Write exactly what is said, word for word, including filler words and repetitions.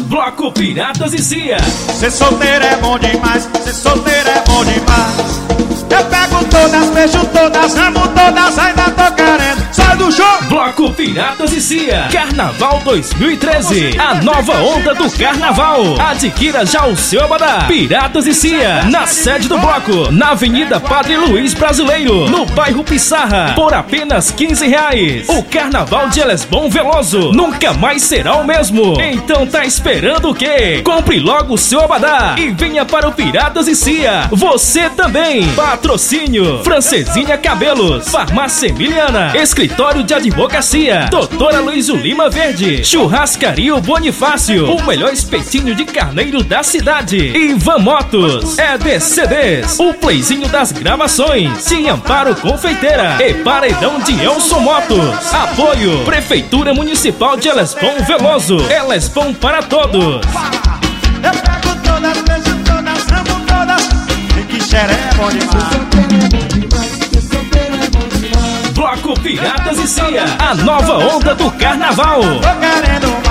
Bloco Piratas e Cia. Ser solteiro é bom demais, ser solteiro é bom demais. Eu pego todas, beijo todas, amo todas, ainda tô querendo. Sai do show! Bloco Piratas e Cia. Carnaval dois mil e treze. A nova onda do carnaval. Adquira já o seu abadá. Piratas e Cia. Na sede do bloco, na Avenida Padre Luiz Brasileiro, no bairro Pissarra, por apenas quinze reais. O carnaval de Elesbom Veloso nunca mais será o mesmo. Então tá esperando o quê? Compre logo o seu abadá e venha para o Piratas e Cia. Você também. Patrocínio Francesinha Cabelos, Farmácia Emiliana, Escritório de Advocacia, Doutora Luizo Lima Verde, Churrascaria Bonifácio, o melhor espetinho de carneiro da cidade. Ivan Motos, E D C Ds, o playzinho das gravações, de Amparo Confeiteira e Paredão de Elson Motos. Apoio Prefeitura Municipal de Elesbom Veloso. Elesbom para todos. Eu pego todas, beijo todas, amo todas. E que xeré é bom demais. Bloco Piratas e Cia. A nova onda do carnaval. Tô querendo mais.